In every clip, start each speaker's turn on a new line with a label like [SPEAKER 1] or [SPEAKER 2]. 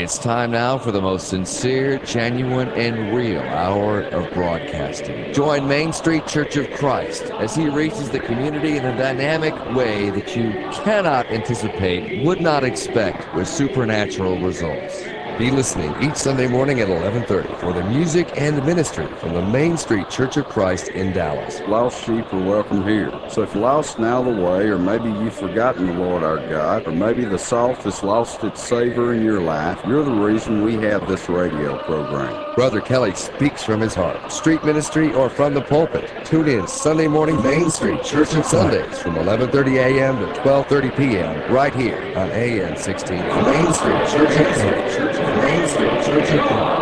[SPEAKER 1] It's time now for the most sincere, genuine, and real hour of broadcasting. Join Main Street Church of Christ as he reaches the community in a dynamic way that you cannot anticipate, would not expect, with supernatural results. Be listening each Sunday morning at 11:30 for the music and ministry from the Main Street Church of Christ in Dallas.
[SPEAKER 2] Lost sheep are welcome here. So if you're lost now the way, or maybe you've forgotten the Lord our God, or maybe the salt has lost its savor in your life, you're the reason we have this radio program.
[SPEAKER 1] Brother Kelly speaks from his heart, street ministry, or from the pulpit. Tune in Sunday morning, Main Street Church on Sundays from 11:30 a.m. to 12:30 p.m. right here on AM 16. Main Street Church of Christ. Main Street Church of Christ.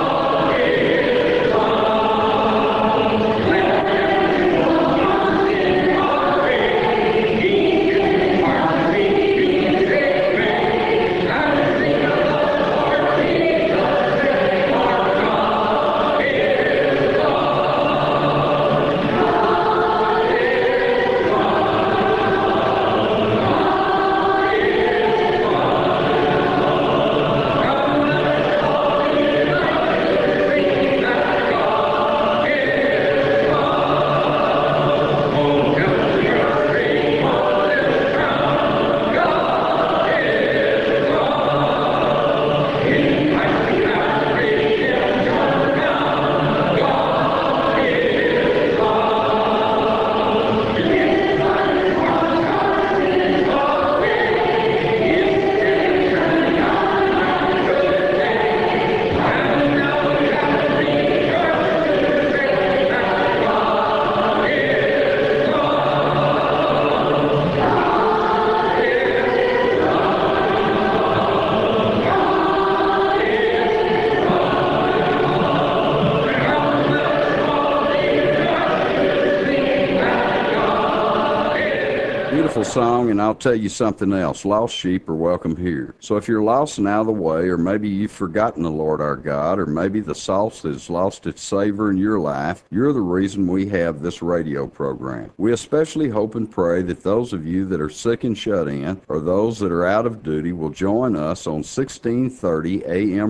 [SPEAKER 2] Song, and I'll tell you something else. Lost sheep are welcome here. So if you're lost and out of the way, or maybe you've forgotten the Lord our God, or maybe the salt has lost its savor in your life, you're the reason we have this radio program. We especially hope and pray that those of you that are sick and shut in, or those that are out of duty, will join us on 1630 AM